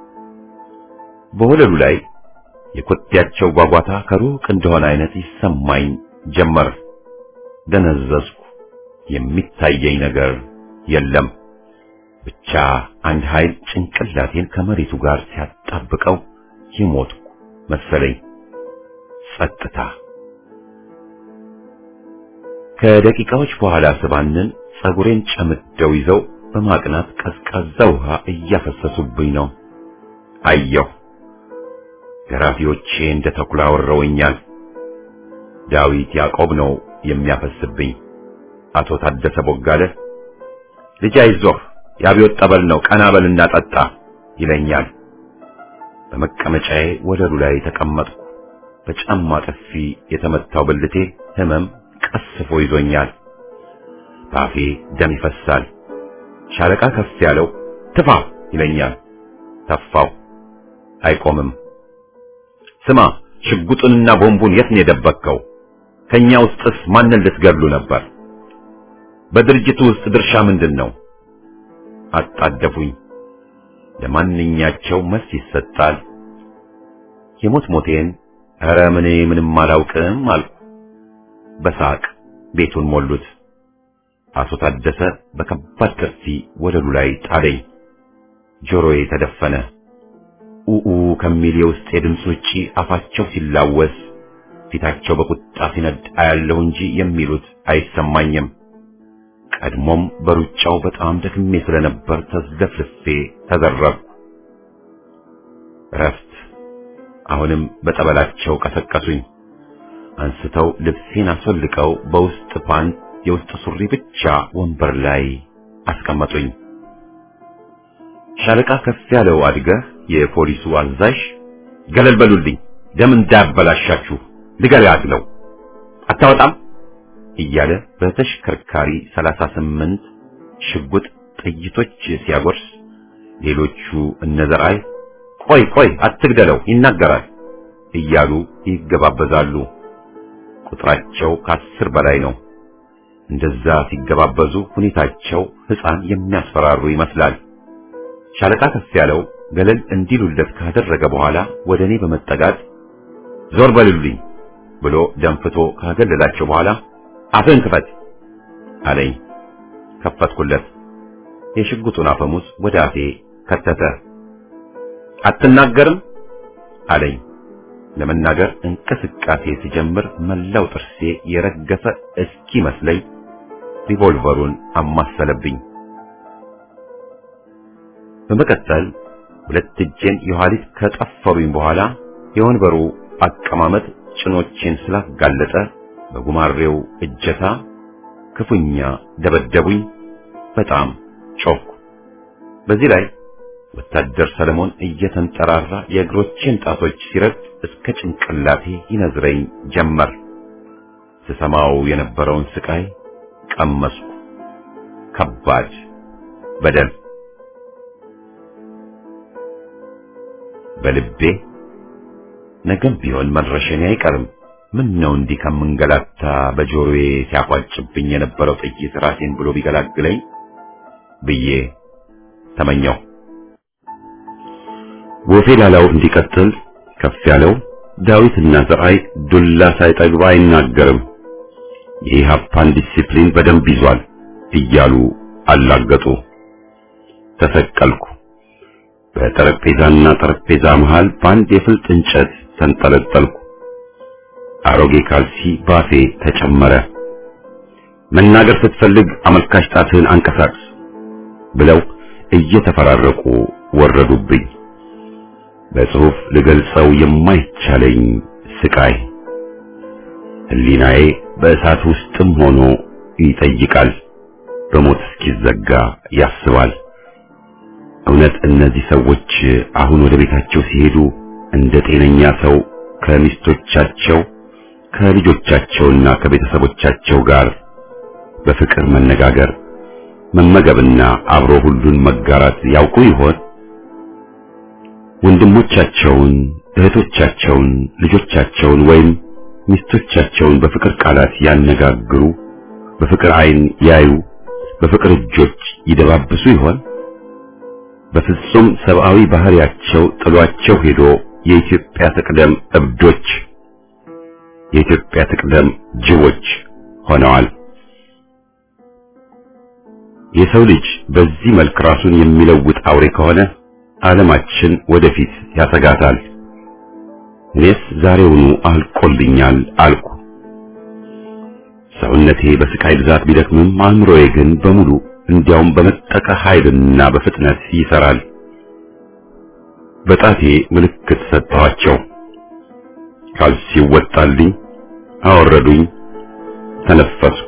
Speaker 1: በወለሉ ላይ የኮቴያቸው ጓጓታ ከሩቅ እንደሆነ አይነት ይሰማኝ ጀመር። ደነዘዝኩ። የሚታየኝ ነገር የለም። ብቻ አንድ ኃይል ጭንቅላቴን ከመሬቱ ጋር ሲያጣብቀው የሞትኩ መሰለኝ። ጸጥታ። ከደቂቃዎች በኋላ ስባንን ጸጉሬን ጨምደው ይዘው በማቅናት ቀዝቃዛ ውሃ እያፈሰሱብኝ ነው። አየሁ። ገራፊዎቼ እንደ ተኩላ ወረውኛል። ዳዊት ያዕቆብ ነው የሚያፈስብኝ። አቶ ታደሰ ቦጋለ ልጅ አይዞህ የአብዮት ጠበል ነው ቀና በልና ጠጣ ይለኛል። በመቀመጫዬ ወለሉ ላይ ተቀመጥኩ። በጫማ ጥፊ የተመታው ብልቴ ህመም ቀስፎ ይዞኛል። ባፌ ደም ይፈሳል። ሻለቃ ከፍ ያለው ትፋ ይለኛል። ተፋው። አይቆምም። ስማ ሽጉጡንና ቦምቡን የት ነው የደበቅከው? ከኛ ውስጥስ ማንን ልትገድሉ ነበር? በድርጅቱ ውስጥ ድርሻ ምንድነው? አጣደፉኝ። ለማንኛቸው መልስ ይሰጣል። የሞት ሞቴን ኧረ ምንም አላውቅም አልኩ። በሳቅ ቤቱን ሞሉት። አቶ ታደሰ በከባድ ጥፊ ወለሉ ላይ ጣለኝ። ጆሮዬ ተደፈነ። ኡኡ ከሚል የውስጥ የድምፅ ውጪ አፋቸው ሲላወስ ፊታቸው በቁጣ ሲነድ አያለሁ እንጂ የሚሉት አይሰማኝም። ቀድሞም በሩጫው በጣም ደክሜ ስለነበር ተዝለፍልፌ ተዘረርኩ። ረፍት። አሁንም በጠበላቸው ቀሰቀሱኝ። አንስተው ልብሴን አስወልቀው በውስጥ ፓንት የውስጥ ሱሪ ብቻ ወንበር ላይ አስቀመጡኝ። ሻለቃ ከፍ ያለው አድገህ የፖሊሱ አዛዥ ገለል በሉልኝ፣ ደም እንዳያበላሻችሁ ልገላት ነው አታወጣም እያለ በተሽከርካሪ 38 ሽጉጥ ጥይቶች ሲያጎርስ፣ ሌሎቹ እነዘራይ ቆይ አትግደለው ይናገራል እያሉ ይገባበዛሉ። ቁጥራቸው ከ10 በላይ ነው። እንደዛ ሲገባበዙ ሁኔታቸው ሕፃን የሚያስፈራሩ ይመስላል። ሻለቃ ከፍ ያለው ገለል እንዲሉለት ካደረገ በኋላ ወደኔ በመጠጋት ዞር በሉልኝ ብሎ ደንፍቶ ካገለላቸው በኋላ አፍን ክፈት አለኝ። ከፈትኩለት። የሽጉጡን አፈሙዝ ወደ አፌ ከተተ። አትናገርም አለኝ። ለመናገር እንቅስቃሴ ሲጀምር መላው ጥርሴ የረገፈ እስኪ መስለኝ ሪቮልቨሩን አማሰለብኝ። በመቀጠል ሁለት እጄን የኋሊት ከጠፈሩኝ በኋላ የወንበሩ አቀማመጥ ጭኖቼን ስላጋለጠ በጉማሬው እጀታ ክፉኛ ደበደቡኝ። በጣም ጮኩ። በዚህ ላይ ወታደር ሰለሞን እየተንጠራራ የእግሮቼን ጣቶች ሲረግጥ እስከ ጭንቅላቴ ይነዝረኝ ጀመር። ስሰማው የነበረውን ስቃይ ቀመስኩ። ከባድ በደል። በልቤ ነገም ቢሆን መድረሻዬ አይቀርም፣ ምን ነው እንዲህ ከምንገላታ በጆሮዬ ሲያቋጭብኝ የነበረው ጥይት ራሴን ብሎ ቢገላግለኝ ብዬ ተመኘው። ወፌ ላላው እንዲቀጥል ከፍ ያለው ዳዊትና ዘርአይ ዱላ ሳይጠግብ አይናገርም፣ የኢህአፓን ዲሲፕሊን በደንብ ይዟል እያሉ አላገጡ። ተሰቀልኩ። በጠረጴዛና ጠረጴዛ መሃል በአንድ የፍልጥ እንጨት ተንጠለጠልኩ። አሮጌ ካልሲ ባፌ ተጨመረ። መናገር ስትፈልግ አመልካች ጣትህን አንቀሳቅስ ብለው እየተፈራረቁ ወረዱብኝ። በጽሑፍ ልገልጸው የማይቻለኝ ስቃይ። ሕሊናዬ በእሳት ውስጥም ሆኖ ይጠይቃል፣ በሞት እስኪዘጋ ያስባል። እውነት እነዚህ ሰዎች አሁን ወደ ቤታቸው ሲሄዱ እንደ ጤነኛ ሰው ከሚስቶቻቸው ከልጆቻቸውና ከቤተሰቦቻቸው ጋር በፍቅር መነጋገር፣ መመገብና አብሮ ሁሉን መጋራት ያውቁ ይሆን? ወንድሞቻቸውን፣ እህቶቻቸውን፣ ልጆቻቸውን ወይም ሚስቶቻቸውን በፍቅር ቃላት ያነጋግሩ፣ በፍቅር ዓይን ያዩ፣ በፍቅር እጆች ይደባብሱ ይሆን? በፍጹም ሰብአዊ ባህሪያቸው ጥሏቸው ሄዶ የኢትዮጵያ ትቅደም እብዶች፣ የኢትዮጵያ ትቅደም ጅቦች ሆነዋል። የሰው ልጅ በዚህ መልክ ራሱን የሚለውጥ አውሬ ከሆነ ዓለማችን ወደፊት ያሰጋታል። እኔስ ዛሬውኑ አልቆልኛል አልኩ። ሰውነቴ በስቃይ ብዛት ቢደክምም አእምሮዬ ግን በሙሉ እንዲያውም በመጠቀ ኃይልና በፍጥነት ይሰራል። በጣቴ ምልክት ሰጠኋቸው። ካልሲው ወጣልኝ፣ አወረዱኝ፣ ተነፈስኩ።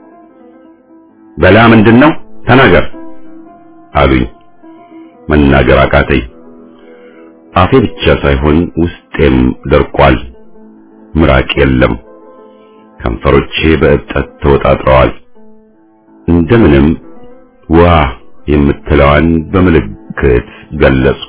Speaker 1: በላ ምንድነው? ተናገር አሉኝ። መናገር አቃተኝ። አፌ ብቻ ሳይሆን ውስጤም ደርቋል። ምራቅ የለም። ከንፈሮቼ በእብጠት ተወጣጥረዋል። እንደምንም ዋ የምትለዋን በምልክት ገለጽኩ።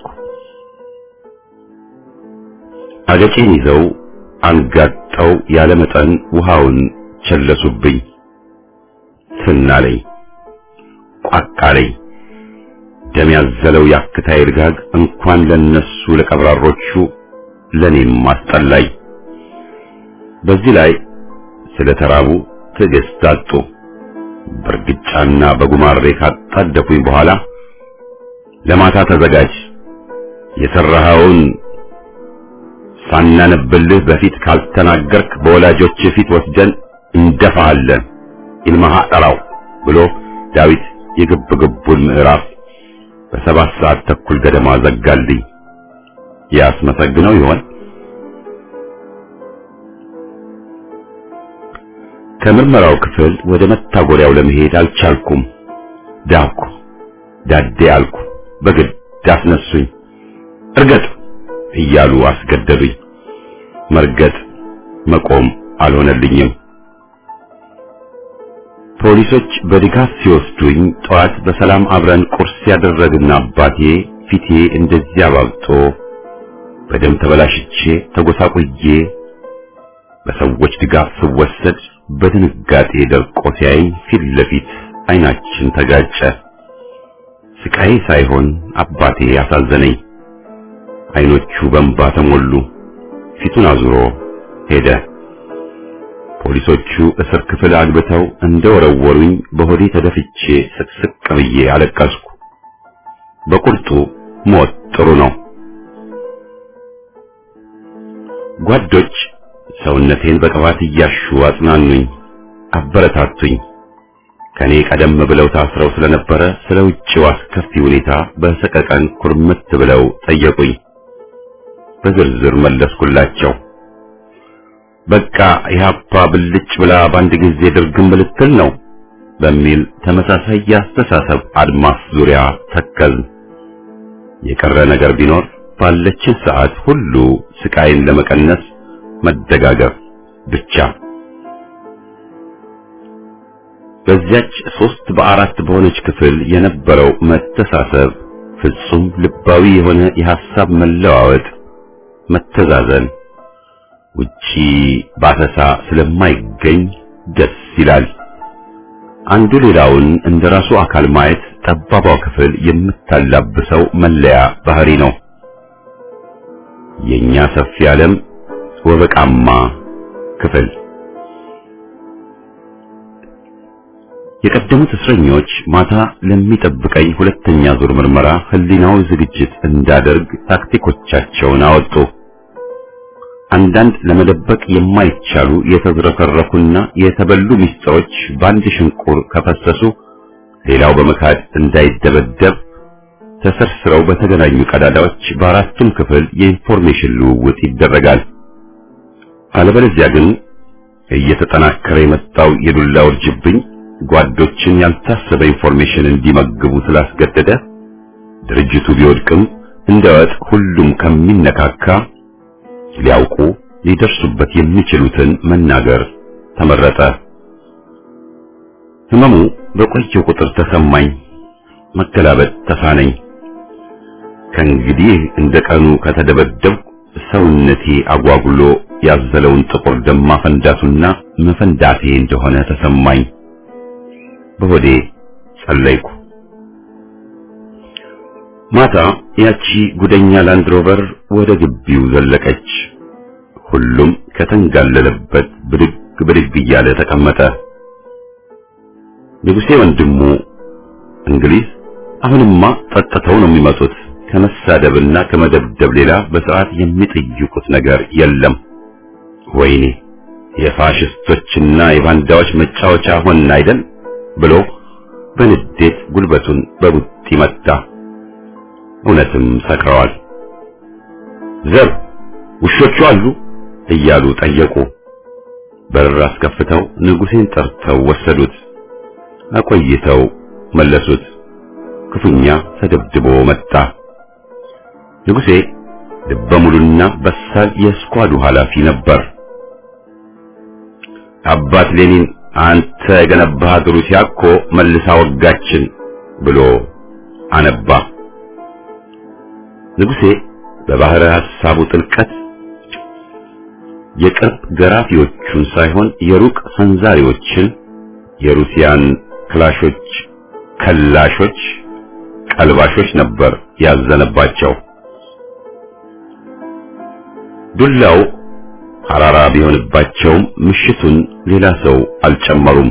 Speaker 1: አገጬን ይዘው አንጋጠው ያለ መጠን ውሃውን ቸለሱብኝ። ትናለኝ፣ ቋቃለኝ። ደም ያዘለው ያክታይ እርጋግ እንኳን ለነሱ ለቀብራሮቹ ለኔም አስጠላኝ። በዚህ ላይ ስለተራቡ ትዕግስት አጡ። በርግጫና በጉማሬ ካጣደፉኝ በኋላ ለማታ ተዘጋጅ፣ የሰራኸውን ሳናነብልህ በፊት ካልተናገርክ በወላጆች ፊት ወስደን እንደፋለን ኢልማሃ ጠራው ብሎ ዳዊት የግብግቡን ምዕራፍ በ7 ሰዓት ተኩል ገደማ ዘጋልኝ። ያስመሰግነው ይሆን? ከምርመራው ክፍል ወደ መታጎሪያው ለመሄድ አልቻልኩም። ዳኩ፣ ዳዴ አልኩ። በግድ አስነሱኝ። እርገጥ እያሉ አስገደዱኝ። መርገጥ መቆም አልሆነልኝም። ፖሊሶች በድጋፍ ሲወስዱኝ ጠዋት በሰላም አብረን ቁርስ ያደረግና አባቴ ፊቴ እንደዚህ አባብጦ በደም ተበላሽቼ ተጎሳቁዬ በሰዎች ድጋፍ ስወሰድ በድንጋጤ ደርቆ ሲያየኝ ፊት ለፊት አይናችን ተጋጨ። ስቃይ ሳይሆን አባቴ ያሳዘነኝ። አይኖቹ በእንባ ተሞሉ። ፊቱን አዙሮ ሄደ። ፖሊሶቹ እስር ክፍል አግብተው እንደወረወሩኝ በሆዴ ተደፍቼ ስቅስቅ ብዬ አለቀስኩ። በቁርጡ ሞት ጥሩ ነው። ጓዶች ሰውነቴን በቅባት እያሹ አጽናኑኝ፣ አበረታቱኝ። ከኔ ቀደም ብለው ታስረው ስለነበረ ስለ ውጭው አስከፊ ሁኔታ በሰቀቀን ኩርምት ብለው ጠየቁኝ። በዝርዝር መለስኩላቸው። በቃ ኢህአፓ ብልጭ ብላ በአንድ ጊዜ ድርግም ብልትል ነው በሚል ተመሳሳይ የአስተሳሰብ አድማስ ዙሪያ ተከዝን። የቀረ ነገር ቢኖር ባለችን ሰዓት ሁሉ ስቃይን ለመቀነስ መደጋገፍ ብቻ። በዚያች 3 በ4 በሆነች ክፍል የነበረው መተሳሰብ፣ ፍጹም ልባዊ የሆነ የሐሳብ መለዋወጥ፣ መተዛዘን ውጪ ባሰሳ ስለማይገኝ ደስ ይላል። አንዱ ሌላውን እንደራሱ አካል ማየት ጠባቧ ክፍል የምታላብሰው መለያ ባህሪ ነው። የኛ ሰፊ ዓለም ወበቃማ ክፍል። የቀደሙት እስረኞች ማታ ለሚጠብቀኝ ሁለተኛ ዙር ምርመራ ህሊናው ዝግጅት እንዳደርግ ታክቲኮቻቸውን አወጡ። አንዳንድ ለመደበቅ የማይቻሉ የተዝረከረኩና የተበሉ ሚስጥሮች በአንድ ሽንቁር ከፈሰሱ ሌላው በመካድ እንዳይደበደብ ተሰርስረው በተገናኙ ቀዳዳዎች በአራቱም ክፍል የኢንፎርሜሽን ልውውጥ ይደረጋል። አለበለዚያ ግን እየተጠናከረ የመጣው የዱላ ውርጅብኝ ጓዶችን ያልታሰበ ኢንፎርሜሽን እንዲመግቡ ስላስገደደ ድርጅቱ ቢወድቅም እንደወጥ ሁሉም ከሚነካካ ሊያውቁ ሊደርሱበት የሚችሉትን መናገር ተመረጠ። ህመሙ በቆየው ቁጥር ተሰማኝ፣ መገላበጥ ተሳነኝ። ከእንግዲህ እንደቀኑ ከተደበደብኩ ሰውነቴ አጓጉሎ ያዘለውን ጥቁር ደም ማፈንዳቱና መፈንዳቴ እንደሆነ ተሰማኝ። በሆዴ ጸለይኩ። ማታ ያቺ ጉደኛ ላንድሮቨር ወደ ግቢው ዘለቀች። ሁሉም ከተንጋለለበት ብድግ ብድግ እያለ ተቀመጠ። ንጉሴ ወንድሙ እንግሊዝ አሁንማ ጠጥተው ነው የሚመጡት፣ ከመሳደብና ከመደብደብ ሌላ በሰዓት የሚጠይቁት ነገር የለም። ወይኔ የፋሽስቶችና የባንዳዎች መጫወቻ ሆን አይደል ብሎ በንዴት ጉልበቱን በቡጢ መታ። እውነትም ሰክረዋል። ዘብ ውሾቹ አሉ እያሉ ጠየቁ። በር አስከፍተው ንጉሴን ጠርተው ወሰዱት። አቆይተው መለሱት። ክፉኛ ተደብድቦ መጣ። ንጉሴ ልበ ሙሉና በሳል የስኳዱ ኃላፊ ነበር። አባት ሌኒን አንተ የገነባሃት ሩሲያ እኮ መልሳ ወጋችን ብሎ አነባ። ንጉሴ በባህረ ሐሳቡ ጥልቀት የቅርብ ገራፊዎቹን ሳይሆን የሩቅ ሰንዛሪዎችን የሩሲያን ክላሾች፣ ከላሾች፣ ቀልባሾች ነበር ያዘነባቸው። ዱላው ሐራራ ቢሆንባቸውም ምሽቱን ሌላ ሰው አልጨመሩም።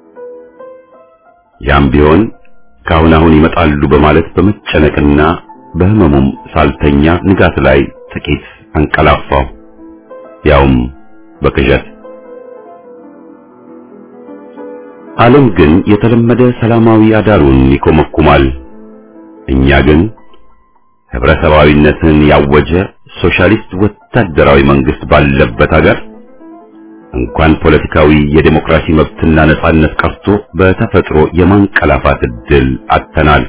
Speaker 1: ያም ቢሆን ካሁን አሁን ይመጣሉ በማለት በመጨነቅና በህመሙም ሳልተኛ ንጋት ላይ ጥቂት አንቀላፋው፣ ያውም በቅዠት። ዓለም ግን የተለመደ ሰላማዊ አዳሩን ይኮመኩማል። እኛ ግን ህብረተሰባዊነትን ያወጀ ሶሻሊስት ወታደራዊ መንግስት ባለበት ሀገር እንኳን ፖለቲካዊ የዴሞክራሲ መብትና ነጻነት ቀርቶ በተፈጥሮ የማንቀላፋት ዕድል አጥተናል።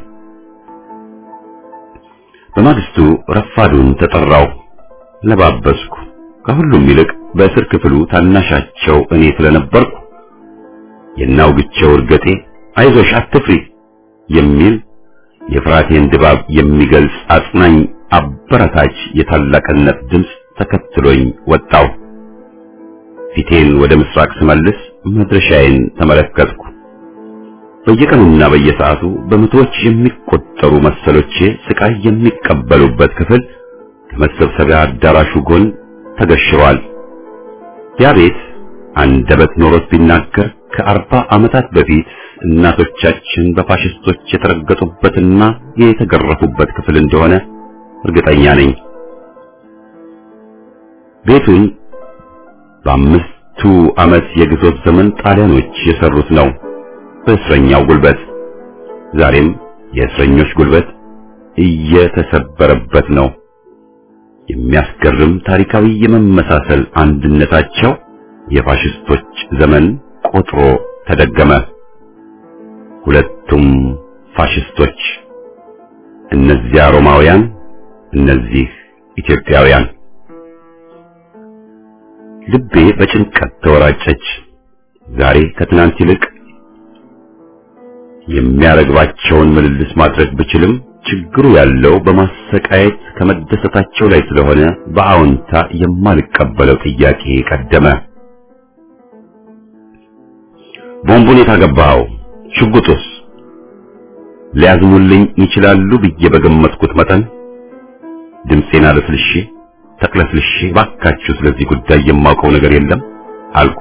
Speaker 1: በማግስቱ ረፋዱን ተጠራው፣ ለባበስኩ። ከሁሉም ይልቅ በእስር ክፍሉ ታናሻቸው እኔ ስለነበርኩ የናውግቸው እርገጤ አይዞሽ አትፍሪ የሚል የፍራቴን ድባብ የሚገልጽ አጽናኝ አበረታች የታላቅነት ድምፅ ተከትሎኝ ወጣው። ፊቴን ወደ ምስራቅ ስመልስ መድረሻዬን ተመለከትኩ። በየቀኑና በየሰዓቱ በመቶዎች የሚቆጠሩ መሰሎቼ ስቃይ የሚቀበሉበት ክፍል ከመሰብሰቢያ አዳራሹ ጎን ተገሽሯል። ያ ቤት አንደበት ኖሮት ቢናገር ከ40 ዓመታት በፊት እናቶቻችን በፋሽስቶች የተረገጡበትና የተገረፉበት ክፍል እንደሆነ እርግጠኛ ነኝ። ቤቱን በ5ቱ ዓመት የግዞት ዘመን ጣሊያኖች የሰሩት ነው፣ በእስረኛው ጉልበት። ዛሬም የእስረኞች ጉልበት እየተሰበረበት ነው። የሚያስገርም ታሪካዊ የመመሳሰል አንድነታቸው የፋሽስቶች ዘመን ቆጥሮ ተደገመ። ሁለቱም ፋሽስቶች፣ እነዚያ ሮማውያን፣ እነዚህ ኢትዮጵያውያን። ልቤ በጭንቀት ተወራጨች። ዛሬ ከትናንት ይልቅ የሚያረግባቸውን ምልልስ ማድረግ ብችልም ችግሩ ያለው በማሰቃየት ከመደሰታቸው ላይ ስለሆነ በአዎንታ የማልቀበለው ጥያቄ ቀደመ። ቦምቡን የታገባው ሽጉጡስ? ሊያዝሙልኝ ይችላሉ ብዬ በገመትኩት መጠን ድምጼን አለስልሼ ተቅለስልሼ ባካችሁ ስለዚህ ጉዳይ የማውቀው ነገር የለም አልኩ።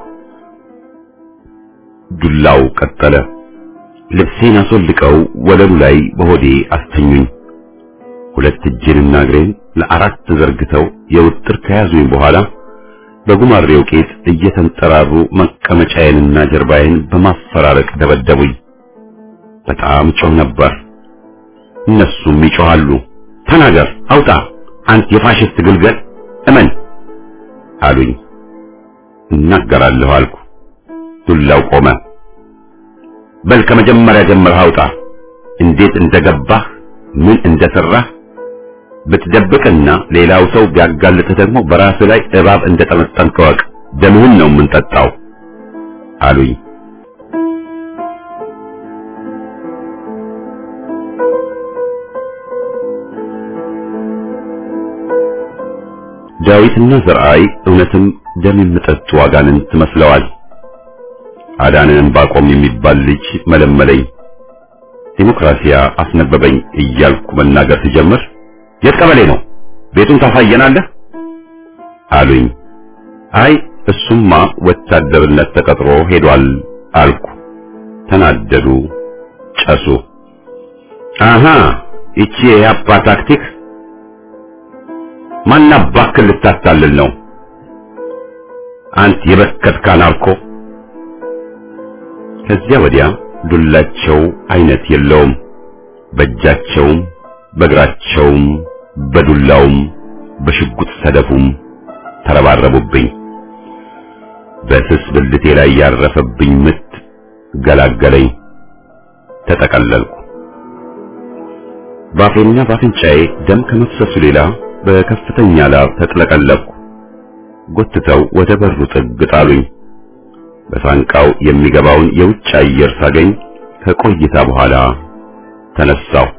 Speaker 1: ዱላው ቀጠለ። ልብሴን አስወልቀው ወለሉ ላይ በሆዴ አስተኙኝ። ሁለት እጄንና እግሬን ለአራት ዘርግተው የውጥር ከያዙኝ በኋላ በጉማሬው ቄጥ እየተንጠራሩ መቀመጫዬንና ጀርባዬን በማፈራረቅ ደበደቡኝ። በጣም ጮህ ነበር። እነሱም ይጮሃሉ። ተናገር፣ አውጣ፣ አንተ የፋሽስት ግልገል እመን አሉኝ። እናገራለሁ አልኩ። ዱላው ቆመ። በል ከመጀመሪያ ጀምረህ አውጣ፣ እንዴት እንደገባህ፣ ምን እንደሰራህ። ብትደብቅና ሌላው ሰው ቢያጋልጥህ ደግሞ በራስ ላይ እባብ እንደጠመጠምክ እወቅ፣ ደምህን ነው የምንጠጣው አሉኝ። ዳዊትና ዘርአይ እውነትም ደም የሚጠጡ አጋንንት መስለዋል። አዳንን ባቆም የሚባል ልጅ መለመለኝ። ዲሞክራሲያ አስነበበኝ እያልኩ መናገር ሲጀምር የት ቀበሌ ነው? ቤቱን ታሳየናለህ አሉኝ። አይ እሱማ ወታደርነት ተቀጥሮ ሄዷል አልኩ። ተናደዱ፣ ጨሱ። አሃ እቺ የአባ ታክቲክ ማናባክል ልታታልል ነው? አንተ የበከትካ ናርኮ። ከዚያ ወዲያ ዱላቸው አይነት የለውም። በእጃቸውም በእግራቸውም በዱላውም በሽጉጥ ሰደፉም ተረባረቡብኝ። በስስ ብልቴ ላይ ያረፈብኝ ምት ገላገለኝ። ተጠቀለልኩ። ባፌና ባፍንጫዬ ደም ከመፍሰሱ ሌላ በከፍተኛ ላብ ተጥለቀለቅኩ። ጎትተው ወደ በሩ ጥግ ጣሉኝ። በሳንቃው የሚገባውን የውጭ አየር ሳገኝ ከቆይታ በኋላ ተነሳው።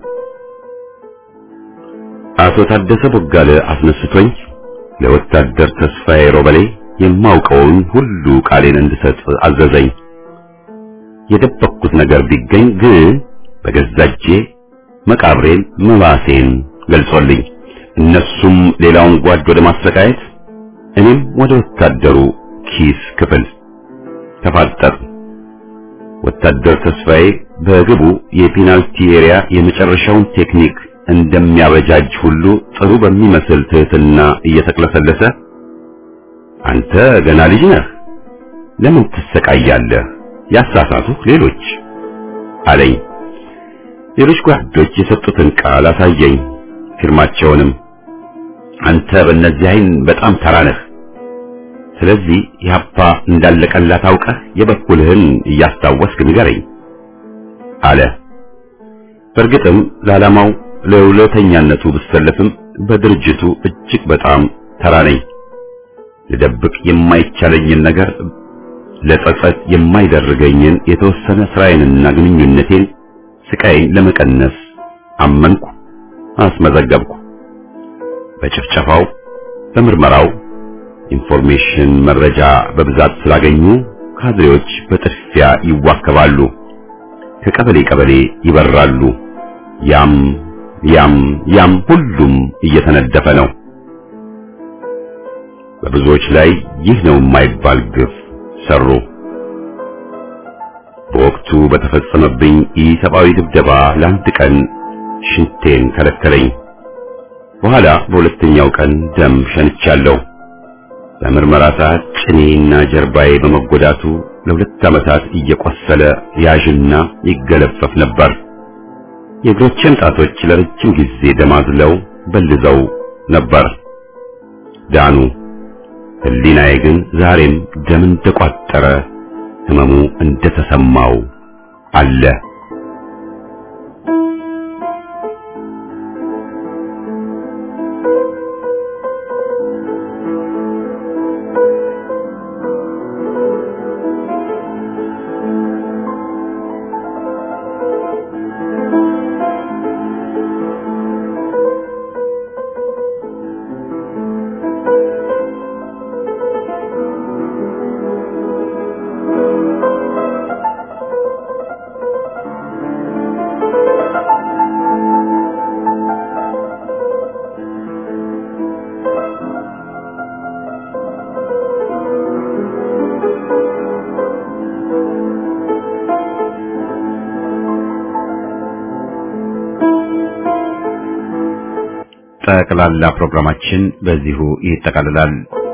Speaker 1: አቶ ታደሰ ቦጋለ አስነስቶኝ ለወታደር ተስፋዬ ሮበሌ የማውቀውን ሁሉ ቃሌን እንድሰጥ አዘዘኝ። የደበቅኩት ነገር ቢገኝ ግን በገዛጄ መቃብሬን መባሴን ገልጾልኝ እነሱም ሌላውን ጓድ ወደ ማሰቃየት እኔም ወደ ወታደሩ ኪስ ክፍል ተፋጠጥ። ወታደር ተስፋዬ በግቡ የፔናልቲ ኤሪያ የመጨረሻውን ቴክኒክ እንደሚያበጃጅ ሁሉ ጥሩ በሚመስል ትህትና እየተቅለሰለሰ አንተ ገና ልጅ ነህ፣ ለምን ትሰቃያለህ? ያሳሳቱህ ሌሎች አለኝ። ሌሎች ጓዶች የሰጡትን ቃል አሳየኝ፣ ፊርማቸውንም። አንተ በእነዚህ አይን በጣም ተራ ነህ። ስለዚህ ኢህአፓ እንዳለቀላት አውቀህ የበኩልህን እያስታወስክ ንገረኝ አለ። በእርግጥም ለዓላማው ለውለተኛነቱ ብሰለፍም በድርጅቱ እጅግ በጣም ተራ ነኝ። ልደብቅ የማይቻለኝን ነገር፣ ለጸጸት የማይደርገኝን የተወሰነ ስራዬንና ግንኙነቴን ስቃይን ለመቀነስ አመንኩ፣ አስመዘገብኩ። በጭፍጨፋው በምርመራው ኢንፎርሜሽን መረጃ በብዛት ስላገኙ ካድሬዎች በጥፊያ ይዋከባሉ፣ ከቀበሌ ቀበሌ ይበራሉ። ያም ሁሉም እየተነደፈ ነው። በብዙዎች ላይ ይህ ነው የማይባል ግፍ ሰሩ። በወቅቱ በተፈጸመብኝ ኢሰብአዊ ድብደባ ለአንድ ቀን ሽንቴን ከለከለኝ። በኋላ በሁለተኛው ቀን ደም ሸንቻለሁ። በምርመራ ሰዓት ጭኔና ጀርባዬ በመጎዳቱ ለ2 ዓመታት እየቆሰለ ያዥና ይገለፈፍ ነበር። የእግሮቼን ጣቶች ለረጅም ጊዜ ደማዝለው በልዘው ነበር። ዳኑ። ህሊናዬ ግን ዛሬም ደም እንደቋጠረ ህመሙ እንደተሰማው አለ። ጠቅላላ ፕሮግራማችን በዚሁ ይጠቃልላል።